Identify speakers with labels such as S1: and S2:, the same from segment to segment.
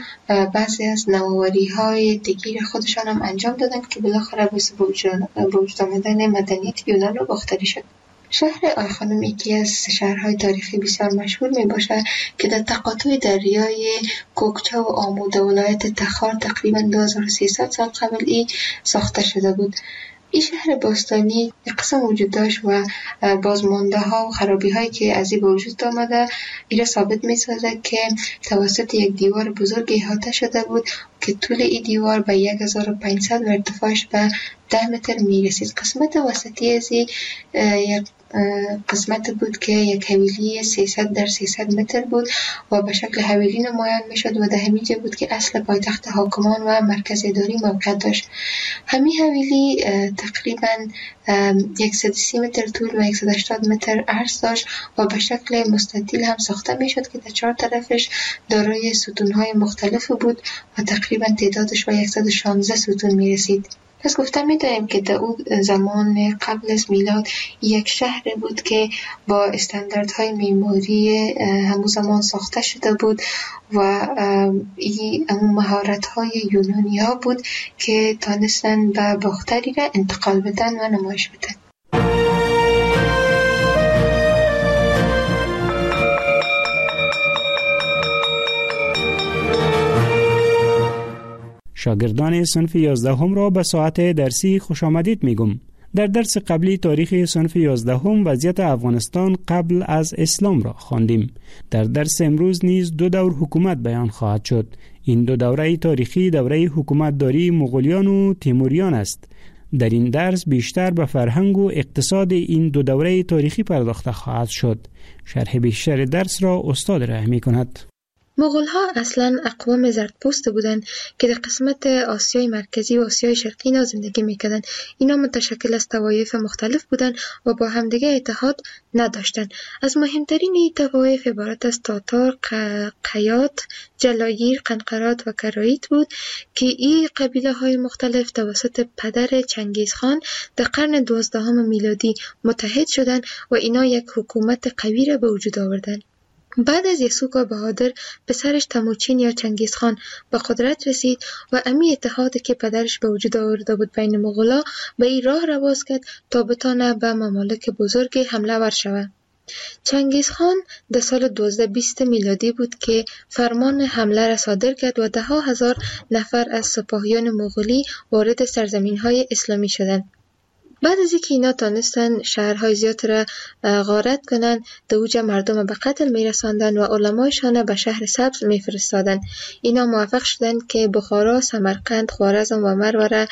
S1: بعضی از نوآوری‌های دیگر خودشان هم انجام دادند که بالاخره باعث به وجود آمدن مدنیت یونان رو باختری شد. شهر آیخانوم یکی از شهرهای تاریخی بسیار مشهور می باشد که در تقاطع دریای کوکچا و آمو در ولایت تخار تقریباً 2300 سال قبل ساخته شده بود. این شهر باستانی یک قسم وجود داشت و بازمانده ها و خرابی هایی که از این به وجود آمده این ثابت می سازد که توسط یک دیوار بزرگ احاطه شده بود که طول این دیوار به 1500 و ارتفاعش به 10 متر می رسید. قسمت وسطی از یک قسمت بود که یک حویلی 300 در 300 متر بود و به شکل حویلی نمایان می شد و در همین جا بود که اصل پایتخت حاکمان و مرکز اداری موقع داشت. همین حویلی تقریباً 130 متر طول و 180 متر عرض داشت و به شکل مستطیل هم ساخته می شد که در 4 طرفش دارای ستونهای مختلف بود و تقریباً تعدادش به 116 ستون می رسید. پس گفتم می‌دانیم که در اون زمان قبل از میلاد یک شهر بود که با استانداردهای معماری همون زمان ساخته شده بود و این مهارت‌های یونانی‌ها بود که تانستن به باختری را انتقال بدن و نمایش بدن.
S2: شاگردان صنف 11 را به ساعت درسی خوش آمدید میگم. در درس قبلی تاریخ صنف 11 وضعیت افغانستان قبل از اسلام را خواندیم. در درس امروز نیز 2 دور حکومت بیان خواهد شد. این 2 دوره تاریخی دوره حکومتداری مغولیان و تیموریان است. در این درس بیشتر به فرهنگ و اقتصاد این 2 دوره تاریخی پرداخته خواهد شد. شرح بیشتر درس را استاد ارائه می‌کند.
S1: مغول‌ها اصلاً اقوام زردپوست بودند که در قسمت آسیای مرکزی و آسیای شرقی اینا زندگی میکردند. اینا متشکل از طوایف مختلف بودند و با همدیگه اتحاد نداشتند. از مهمترین این طوایف عبارت از تاتار، قیات، جلایر، قنقرات و کرایت بود که این قبیله های مختلف توسط پدر چنگیزخان در قرن 12 میلادی متحد شدند و اینا یک حکومت قوی را به وجود آوردند. بعد از یسوع بهادر پسرش تموچین یا چنگیزخان به قدرت رسید و امی اتحادی که پدرش به وجود آورده بود بین مغولا به این راه را باز کرد تا بتانه به ممالک بزرگ حمله ور شود. چنگیزخان در سال 1220 میلادی بود که فرمان حمله را صادر کرد و 10,000 نفر از سپاهیان مغولی وارد سرزمین‌های اسلامی شدند. بعد از اینکه اینا تانستن شهرهای زیاد را غارت کنن، در اوجه مردم به قتل میرساندن و علمایشان به شهر سبز میفرستادن. اینا موفق شدن که بخارا، سمرقند، خوارزم و مرو را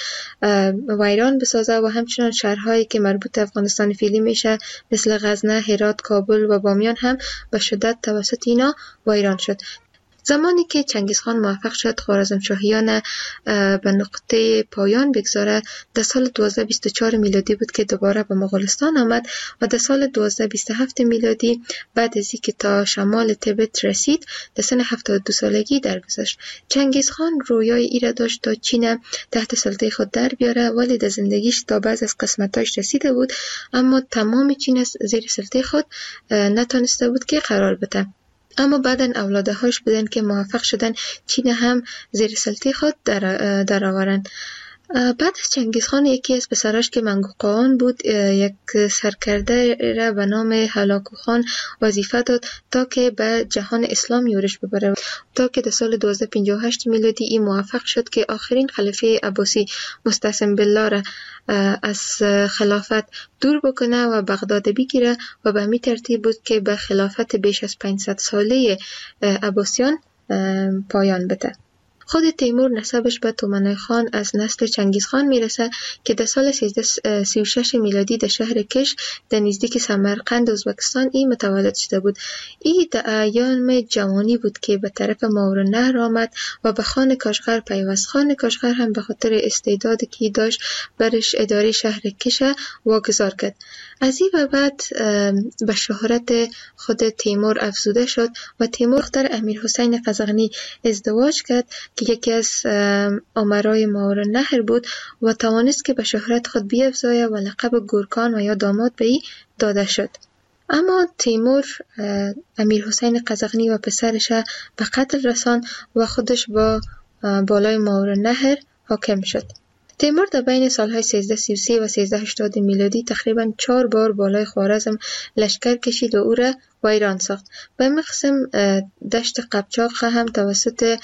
S1: ویران بسازه و همچنان شهرهایی که مربوط افغانستان فعلی میشه مثل غزنه، هرات، کابل و بامیان هم به شدت توسط اینا ویران شد. زمانی که چنگیزخان موفق شد خوارزمشاهیان به نقطه پایان بگذاره در سال 1224 میلادی بود که دوباره به مغولستان آمد و در سال 1227 میلادی بعد از اینکه تا شمال تبت رسید در سن 72 سالگی درگذشت. چنگیزخان رویای ای را داشت تا چین تحت سلطه خود در بیاره، ولی در زندگیش تا بعض از قسمتاش رسیده بود اما تمام چین زیر سلطه خود نتونسته بود که قرار بده. اما بعدن اولادهاش بودن که موفق شدن چین هم زیر سلطه خود در آورند. بعد از چنگیزخان یکی از پسراش که منگوقان بود یک سرکرده را به نام هلاکو خان وظیفه داد تا که به جهان اسلام یورش ببره، تا که در سال 1258 میلادی این موفق شد که آخرین خلیفه عباسی مستعصم بالله را از خلافت دور بکنه و بغداد بگیره و به همین ترتیب بود که به خلافت بیش از 500 ساله عباسیان پایان بده. خود تیمور نسبش به تومنای خان از نسل چنگیزخان میرسه که در سال 1336 میلادی در شهر کش در نزدیک سمرقند ازبکستان این متولد شده بود. این در ایام جوانی بود که به طرف ماورالنهر آمد و به خان کاشغر پیوست. خان کاشغر هم به خاطر استعدادی که داشت برش اداره شهر کش واگذار کرد. از این بعد به شهرت خود تیمور افزوده شد و تیمور دختر امیرحسین قزغنی ازدواج کرد که یکی از امرای ماورالنهر بود و توانست که به شهرت خود بیفزاید و لقب گورکان و یا داماد به ای داده شد. اما تیمور امیر حسین قزغنی و پسرش به قتل رساند و خودش با بالای ماورالنهر حاکم شد. تیمور در بین سالهای 1333 و 1380 میلادی تقریباً 4 بار بالای خوارزم لشکر کشید و او را ویران ساخت. به مقسم دشت قبچاق هم توسط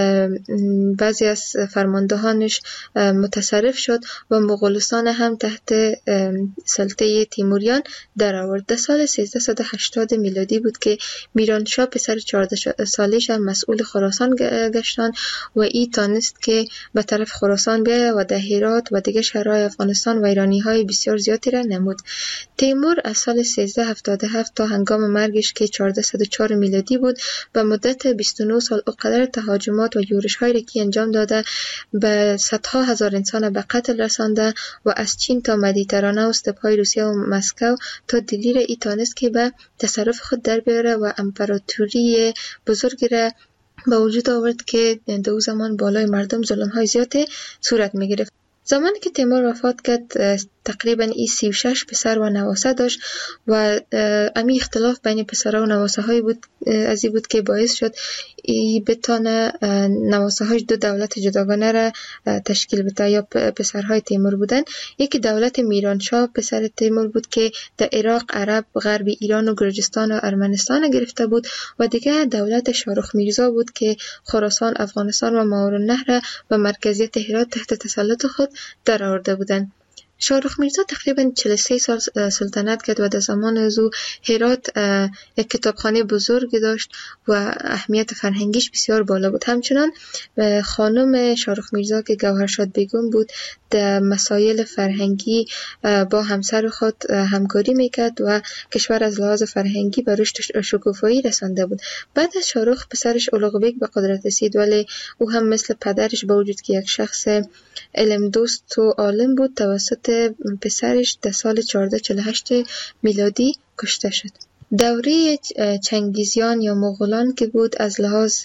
S1: بعضی از فرماندهانش متصرف شد و مغولستان هم تحت سلطه تیموریان در آورد. در سال 1380 میلادی بود که میرانشاه پسر 14 سالش هم مسئول خراسان گشتان و ای تانست که به طرف خراسان بیاید و در هرات و دیگر شهرهای افغانستان ویرانی‌های بسیار زیادی را نمود. تیمور از سال 1377 تا هنگام مرگش که 1404 میلادی بود به مدت 29 سال اقدر تهاجمات و یورش‌هایی را که انجام داده به صدها هزار انسان به قتل رسانده و از چین تا مدیترانه و استپ‌های روسیه و مسکو تا دلی را ای تانست که به تصرف خود در بیاره و امپراتوری بزرگی را به وجود آورد که در زمان بالای مردم ظلم‌های زیادی صورت می‌گرفت. زمانی که تیمور وفات کرد تقریبا 36 پسر و نواسه داشت و امی اختلاف بین پسرها و نواسه هایی بود از این بود که باعث شد بتانه نواسه هاش دو دولت جداگانه را تشکیل بده یا پسرهای تیمور بودن. یکی دولت میرانشاه پسر تیمور بود که در عراق، عرب، غرب ایران و گرجستان و ارمنستان گرفته بود و دیگه دولت شاهرخ میرزا بود که خراسان، افغانستان و ماورالنهر را به مرکزیت هرات تحت تسلط خود در آورده بودند. شاهرخ میرزا تقریبا 43 سال سلطنت کرد و در زمان از او هرات یک کتابخانه بزرگ داشت و اهمیت فرهنگیش بسیار بالا بود. همچنان خانم شاهرخ میرزا که گوهرشاد بیگم بود در مسائل فرهنگی با همسر خود همکاری میکرد و کشور از لحاظ فرهنگی به رشد شکوفایی رسانده بود. بعد از شاهرخ پسرش اولغ بیگ به قدرت رسید ولی او هم مثل پدرش با وجود که یک شخص علم دوست و عالم بود توسط پسرش در سال 1448 میلادی کشته شد. دوره چنگیزیان یا مغولان که بود از لحاظ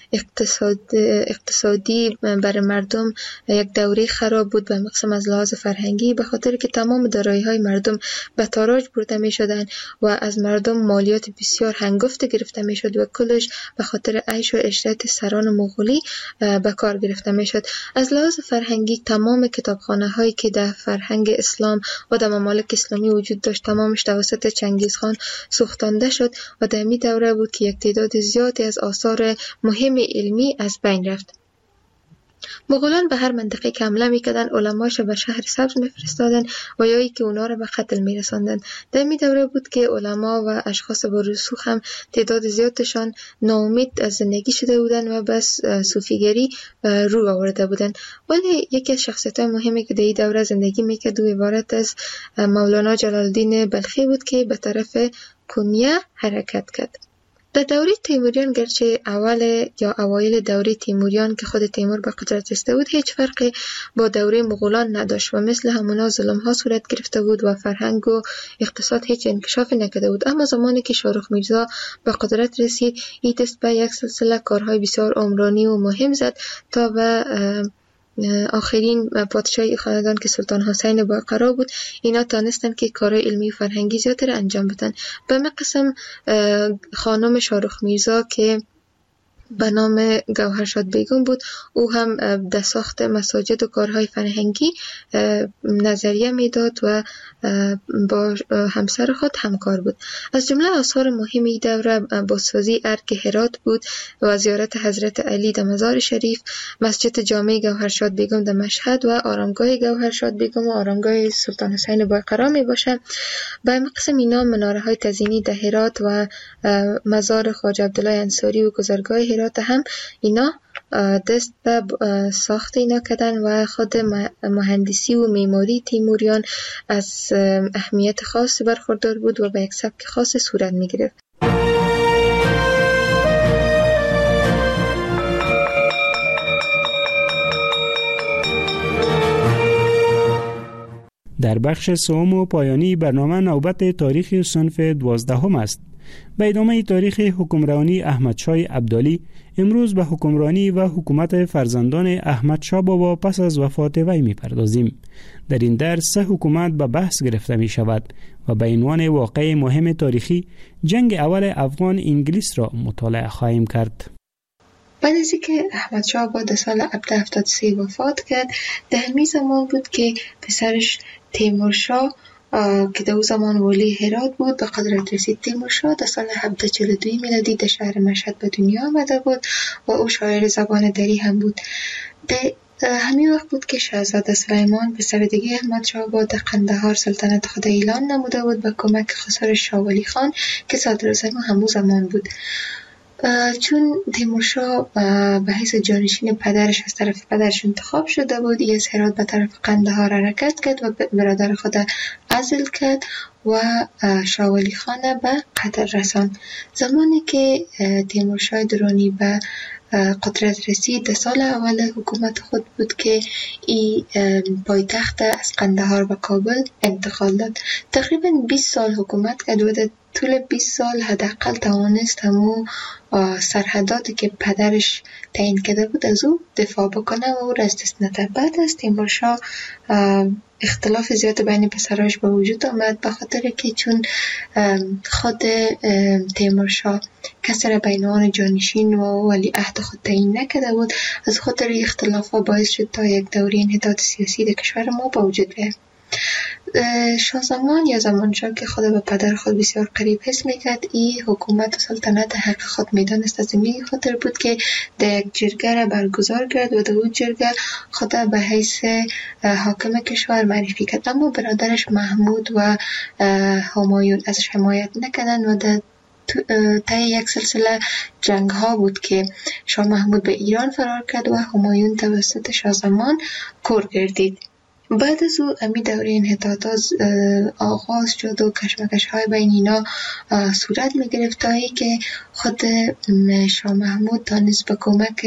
S1: اقتصادی برای مردم یک دوره خراب بود به مقسم از لحاظ فرهنگی به خاطر که تمام دارایی‌های مردم به تاراج برده می شدن و از مردم مالیات بسیار هنگفت گرفته می شد و کلش به خاطر عیش و عشرت سران مغولی به کار گرفته می شد. از لحاظ فرهنگی تمام کتابخانه هایی که در فرهنگ اسلام و در ممالک اسلامی وجود داشت تمامش توسط چنگیزخان سوختانده شد و در می دوره بود که یک تعداد زیادی از آثار مهم علمی از بین رفت. مغولان به هر منطقه که حمله میکردن علماش به شهر سبز میفرستادن و یا ای که اونا را به قتل میرساندن. در می دوره بود که علما و اشخاص با رسوخ هم تعداد زیادشان ناامید از زندگی شده بودن و بس صوفیگری رو آورده بودن. ولی یکی از شخصیت‌های مهمی که در این دوره زندگی میکرد و عبارت از مولانا جلال الدین بلخی بود که به طرف کنیه حرکت کرد. در دوره تیموریان گرچه اوایل دوره تیموریان که خود تیمور به قدرت رسیده بود هیچ فرقی با دوره مغولان نداشت و مثل همونا ظلم‌ها صورت گرفته بود و فرهنگ و اقتصاد هیچ انکشافی نکرده بود. اما زمانی که شاهرخ میرزا به قدرت رسید این دست به یک سلسله کارهای بسیار عمرانی و مهم زد تا به آخرین پادشاهی خاندان که سلطان حسین باقرا بود اینا تانستن که کارهای علمی و فرهنگی زیادی را انجام بدن. به مقسم خانم شاهرخ میرزا که به نام گوهرشاد بیگم بود او هم در ساخت مساجد و کارهای فرهنگی نظریه میداد و با همسر خود همکار بود. از جمله آثار مهمی دوره بازسازی ارگ هرات بود و زیارت حضرت علی در مزار شریف، مسجد جامع گوهرشاد بیگم در مشهد و آرامگاه گوهرشاد بیگم و آرامگاه سلطان حسین باقرا می باشه. به مقسم اینا مناره های تزیینی در هرات و مزار خواجه عبدالله انصاری و گذرگاه هرات هم اینا دست به ساخت اینا کردن و خود مهندسی و معماری تیموریان از اهمیت خاص برخوردار بود و به یک سبک خاص صورت می گرفت.
S2: در بخش سوم و پایانی برنامه نوبت تاریخ صنف 12 است. به ادامه تاریخ حکمرانی احمدشاه ابدالی، امروز به حکمرانی و حکومت فرزندان احمدشاه بابا پس از وفات وی می‌پردازیم. در این درس 3 حکومت به بحث گرفته می شود و به عنوان واقعه مهم تاریخی جنگ اول افغان انگلیس را مطالعه خواهیم کرد.
S1: بعد از اینکه احمدشاه بابا در سال 1773 وفات کرد، در همین زمان بود که پسرش تیمورشاه که در اون زمان والی هرات بود به قدرت رسید. تیمورشاه در سال 1742 میلادی در شهر مشهد به دنیا آمده بود و او شاعر زبان دری هم بود. همین وقت بود که شاهزاده سلیمان پسر دیگه احمدشاه بابا در قندهار سلطنت خود اعلان نموده بود به کمک خسر شاه ولی خان که صدراعظم همون زمان بود. چون تیمورشاه به حیث جانشین پدرش از طرف پدرش انتخاب شده بود، از هرات به طرف قندهار حرکت کرد و برادر خود عزل کرد و شاه ولی خان به قتل رساند. زمانی که تیمورشاه درانی به قدرت رسید در سال اول حکومت خود بود که این پایتخت از قندهار به کابل انتقال داد. تقریبا 20 سال حکومت کرد و در طول 20 سال حداقل توانست همون سرحداتی که پدرش تعیین کرده بود از او دفاع بکنه و او را از دست نداد. بعد از تیمورشاه اختلاف زیاد بین پسراش به وجود آمد، به خاطر که چون خود تیمورشاه کسی را به عنوان جانشین و ولی عهد خود تعیین نکرده بود، از خاطر اختلاف ها باعث شد تا یک دوره انحطاط سیاسی در کشور ما به وجود بیاید. شاه زمان یا زمانشاه که خود به پدر خود بسیار قریب حس میکرد، این حکومت و سلطنت حق خود میدانست. از این خاطر بود که در یک جرگه را برگزار کرد و در اون جرگه خود به حیث حاکم کشور معرفی کرد، اما برادرش محمود و همایون ازش حمایت نکردند و در طی یک سلسله جنگ ها بود که شاه محمود به ایران فرار کرد و همایون توسط شاه زمان کور گردید. بعد از او امی دوره انحطاطات آغاز شد و کشمکش های بین اینا صورت می گرفت تا که خود شاه محمود تانست به کمک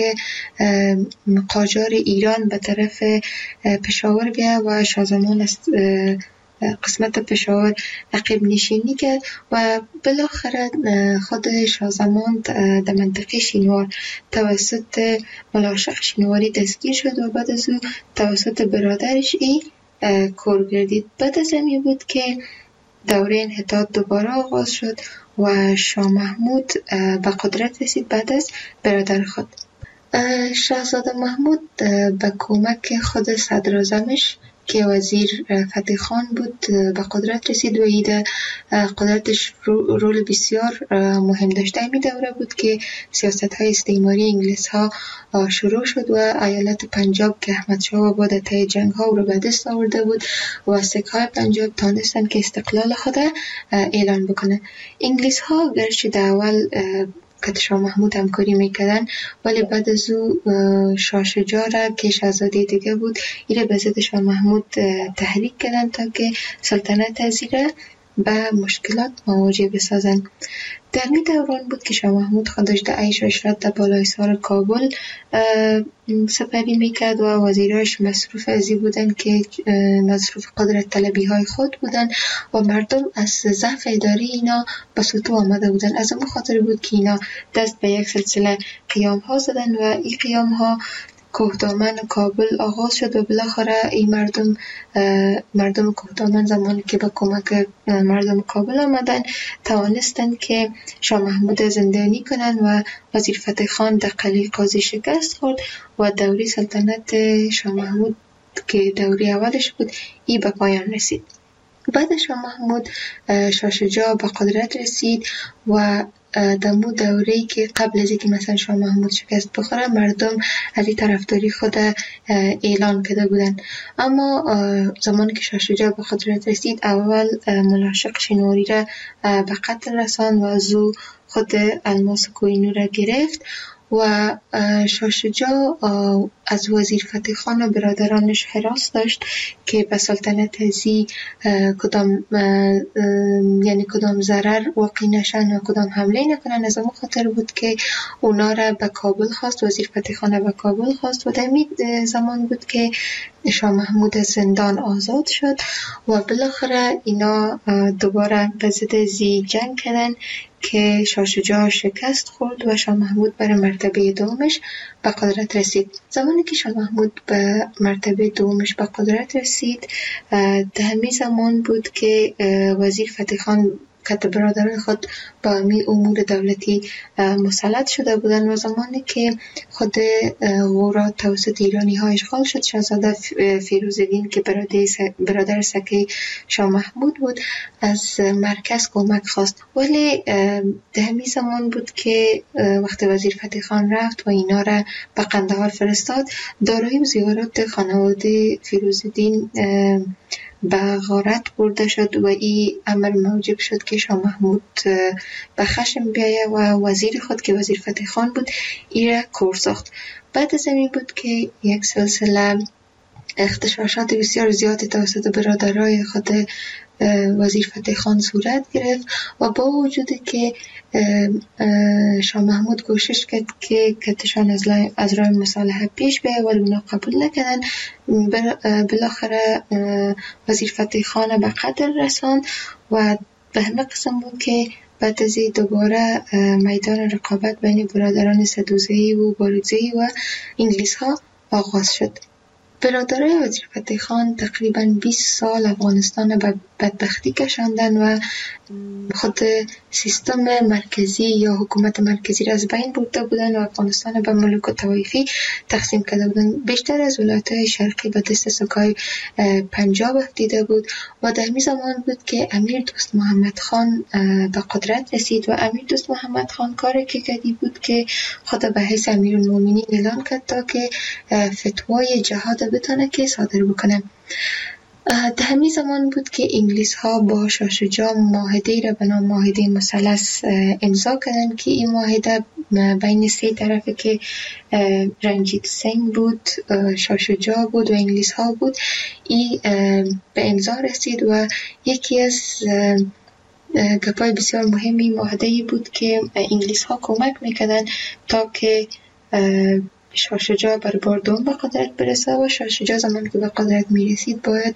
S1: قاجار ایران به طرف پشاور بیا و شاه زمان است قسمت پشاور عقب نشینی کرد و بالاخره خود شاه زمان در منطقه شینوار توسط ملاشق شینواری دستگیر شد و بعد از او توسط برادرش کور گردید. بعد از همین بود که دوره انحطاط دوباره آغاز شد و شاه محمود به قدرت رسید بعد از برادر خود. شاهزاده محمود به کمک خود صدراعظمش که وزیر فتح خان بود به قدرت رسید و ایده قدرتش رول بسیار مهم داشته. می دوره بود که سیاست های استعماری انگلیس ها شروع شد و ایالت پنجاب که احمدشاه بابا در طی جنگ ها رو به دست آورده بود و سکه های پنجاب تانستن که استقلال خود اعلان بکنه. انگلیس ها گرچه در اول که شاه محمود همکاری میکردن ولی بعد از او شاه شجاع را که شاهزاده دیگه بود ایره به ضد شاه محمود تحریک کردن تا که سلطنت از ایره به مشکلات مواجه بسازن. در می دوران بود که شاه محمود خودش در عیش و عشرت در بالای سر کابل سپری میکرد و وزیراش مصروف ازی بودن که مصروف قدرت طلبی های خود بودن و مردم از ضعف اداری اینا به سطوح آمده بودن. از اون خاطر بود که اینا دست به یک سلسله قیام ها زدن و این قیام ها کوهدامن کابل آغاز شد و بالاخره این مردم کوهدامن زمانی که با کمک مردم کابل آمدن توانستند که شاه محمود زندانی کنند و وزیر فتح خان در قلعه قاضی شکست خورد و دوره سلطنت شاه محمود که دوره اولش بود ای به پایان رسید. بعد شاه محمود شاه شجاع به قدرت رسید و دمو دوره‌ای که قبل از اینکه مثلا شاه محمود شکست بخوره مردم از این طرفداری خود اعلان کرده بودن، اما زمانی که شاه شجاع به قدرت رسید اول ملاشق شینواری را به قتل رساند و از او خود الماس کوهینور را گرفت و شاه شجاع از وزیر فتح خان و برادرانش هراس داشت که به سلطنت ازی کدام ضرر واقع نشن و کدام حمله نکنن. از اون خاطر بود که اونا را به کابل خواست، وزیر فتح خان به کابل خواست و در زمان بود که شاه محمود از زندان آزاد شد و بالاخره اینا دوباره به ضد ازی جنگ کردن که شاه شجاع شکست خورد و شاه محمود بر مرتبه دومش به قدرت رسید. زمانی که شاه محمود به مرتبه دومش به قدرت رسید، در همین زمان بود که وزیر فتح خان که برادران خود با امی امور دولتی مسلط شده بودند و زمانی که خود غورا توسط ایرانی ها اشغال شد، شاهزاده فیروزالدین که برادر سکه شاه محمود بود از مرکز کمک خواست. ولی در همین زمان بود که وقتی وزیر فتح خان رفت و اینا را به قندهار فرستاد، دارایی و زیورات خانواده فیروزالدین به غارت برده شد و این امر موجب شد که شاه محمود به خشم بیایه و وزیر خود که وزیر فتح خان بود ای را کور ساخت. بعد از این بود که یک سلسله اغتشاشات بسیار زیادی توسط برادرای خود وزیر فتح خان صورت گرفت و با وجودی که شاه محمود کوشش کرد که کتشان از راه مصالحه پیش بیاید ولی اونا قبول نکردن. بالاخره وزیر فتح خان به قتل رساند و به همه قسم بود که بعد از دوباره میدان رقابت بین برادران سدوزی و باروزی و انگلیس ها آغاز شد. برادرای وزیر فتح خان تقریباً 20 سال افغانستان به بدبختی کشاندن و خود سیستم مرکزی یا حکومت مرکزی را از بین برده بودن و افغانستان به ملوک و طوایفی تقسیم کرده بودن. بیشتر از ولایت‌های شرقی به دست سکای پنجاب افتیده بود و در همین زمان بود که امیر دوست محمد خان به قدرت رسید و امیر دوست محمد خان کاری که کردی بود که خود به حیث امیرالمومنین اعلان کرد تا که فتوای جهاد بتونه که صادر بکنه. در همین زمان بود که انگلیس ها با شاه شجاع معاهده را به نام معاهده مثلث امضا کردند که این معاهده بین سه طرفه که رنجیت سنگ بود، شاه شجاع بود و انگلیس ها بود، این به امضا رسید و یکی از گپای بسیار مهمی معاهده بود که انگلیس ها کمک میکردن تا که شاه شجاع بر بار دوم به قدرت برسه و شاه شجاع زمان که به قدرت میرسید باید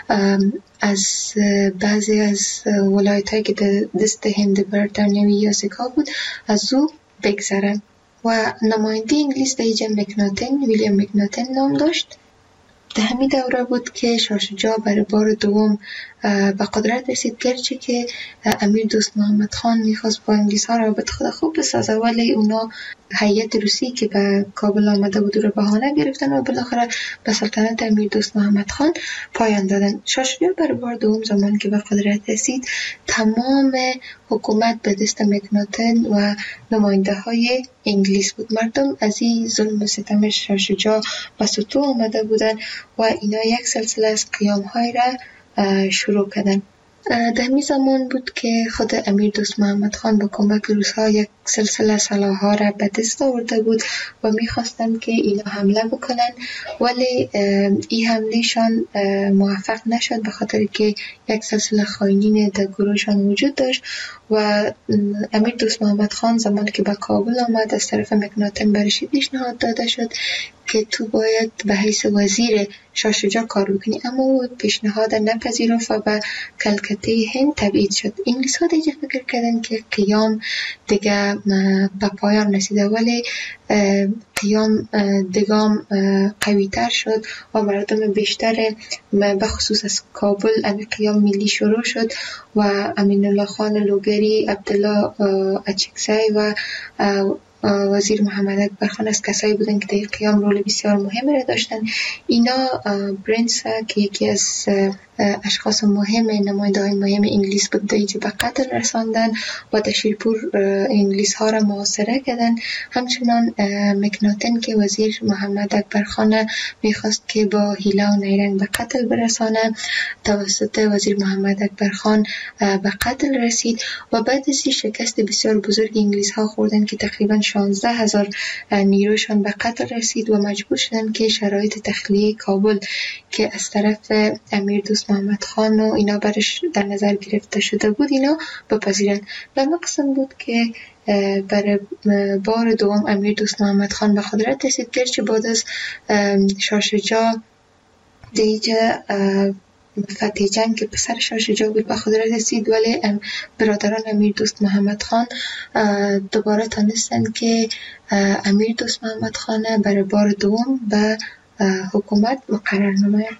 S1: از بعضی از ولایت هایی که دست هند بریتانیایی یا سکا بود از او بگذره و نماینده انگلیس در اینجا ویلیام مکناتن نام داشت. در همین دوره بود که شاه شجاع بر بار دوم به قدرت رسید، گرچه که امیر دوست محمد خان میخواست با انگلیس ها رابطه خود خوب بسازه ولی اونا هیئت روسی که به کابل آمده بود رو بهانه گرفتن و بالاخره به سلطنت امیر دوست محمد خان پایان دادن. شاه شجاع بر بار دوم زمان که به قدرت رسید تمام حکومت به دست مکناتن و نماینده های انگلیس بود. مردم از این ظلم و ستم شاه شجاع به سطوح آمده بودن و اینا یک سلسله از قیام های را شروع کردن. در همین زمان بود که خود امیر دوست محمد خان با کمک روس‌ها یک سلسله سلاح‌ها را به دست آورده بود و می‌خواستند که اینا حمله بکنن ولی این حملهشان موفق نشد به خاطر که یک سلسله خائنین در گروهشان وجود داشت و امیر دوست محمد خان زمانی که به کابل آمد از طرف مکناتن برش پیشنهاد داده شد که تو باید به حیث وزیر شاه شجاع کار بکنی، اما او پیشنهاد نپذیرفت و به کلکته هند تبعید شد. انگلیس ها دیگه فکر کردن که قیام دیگه به پایان رسیده ولی قیام دگام قوی تر شد و مردم بیشتر به خصوص از کابل امی قیام ملی شروع شد و امین الله خان لوگری، عبدالله اچکزی و وزیر محمد اکبر خان از کسایی بودن که در قیام رول بسیار مهم را داشتن. اینا برنس که یکی از اشخاص مهم نماینده های مهم انگلیس بود دیجا به قتل رساندن و در شیرپور انگلیس ها را محاصره کردن. همچنان مکناتن که وزیر محمد اکبر خان میخواست که با حیله و نیرنگ به قتل برسانه، توسط وزیر محمد اکبر خان به قتل رسید و بعد از شکست بسیار بزرگ انگلیس ها خوردن که تقریبا 16,000 نیروشان به قتل رسید و مجبور شدن که شرایط تخلیه کابل که از طرف امیر دوست محمد خان و اینا برش در نظر گرفته شده بود اینا بپذیرن. و مقصد بود که برای بار دوم امیر دوست محمد خان به قدرت رسید، گرچه بعد از شاه شجاع دیگه فتح جنگ که پسرش شجاع بود به قدرت رسید، ولی برادران امیر دوست محمد خان دوباره تانستند که امیر دوست محمد خان برای بار دوم به حکومت مقرر نماید.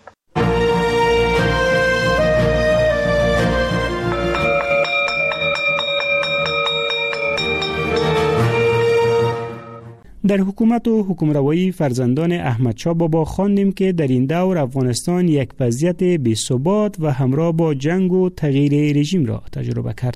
S2: در حکومت و حکمروایی فرزندان احمدشاه بابا خواندیم که در این دور افغانستان یک وضعیت بی‌ثبات و همراه با جنگ و تغییر رژیم را تجربه کرد.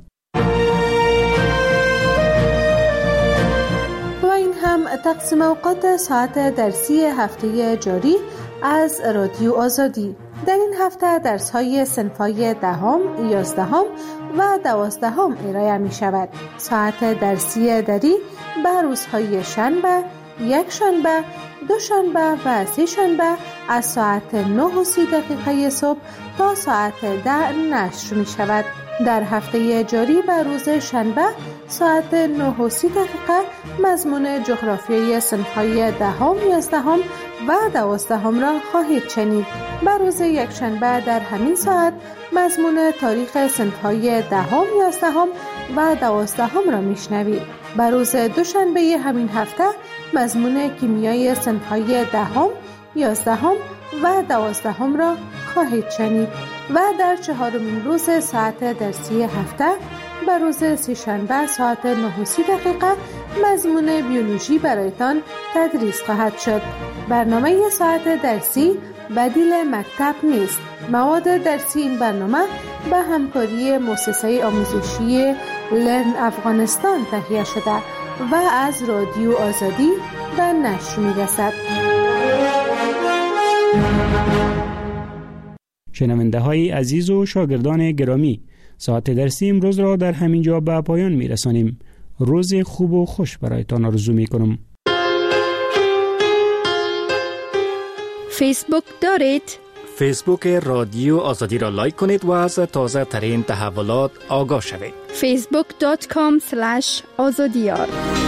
S3: و این هم تقسیم اوقات ساعت درسی هفته جاری از رادیو آزادی. در این هفته درس‌های صنف‌های 10ام، 11ام و 12ام ارائه می‌شود. ساعت درسی دری به روزهای شنبه، یک شنبه، دو شنبه و سه شنبه از ساعت 9:30 صبح تا ساعت 10 نشر می‌شود. در هفته جاری به روز شنبه ساعت 9:30 مضمون جغرافیای صنف‌های 10ام، 11ام و 12ام را خواهید شنید. به روز یکشنبه در همین ساعت مضمون تاریخ صنف‌های 10ام، 11ام و 12ام را میشنوید. به روز دوشنبه همین هفته مضمون کیمیای صنف‌های 10ام، 11ام و 12ام را خواهید شنید. و در چهارمین روز ساعت درسی هفته به روز سه‌شنبه ساعت 9:30 مضمون بیولوژی برایتان تدریس خواهد شد. برنامه ساعت درسی بدیل مکتب نیست. مواد درسی این برنامه به همکاری مؤسسه آموزشی لرن افغانستان تهیه شده و از رادیو آزادی به نشر می‌رسد.
S2: شنونده های عزیز و شاگردان گرامی، ساعت درسی امروز را در همین جا به پایان می رسانیم. روز خوب و خوش برایتان آرزو می کنم.
S4: فیسبوک دارید؟
S5: فیسبوک رادیو آزادی را لایک کنید و از تازه ترین تحولات آگاه شوید.
S4: facebook.com/azadiyar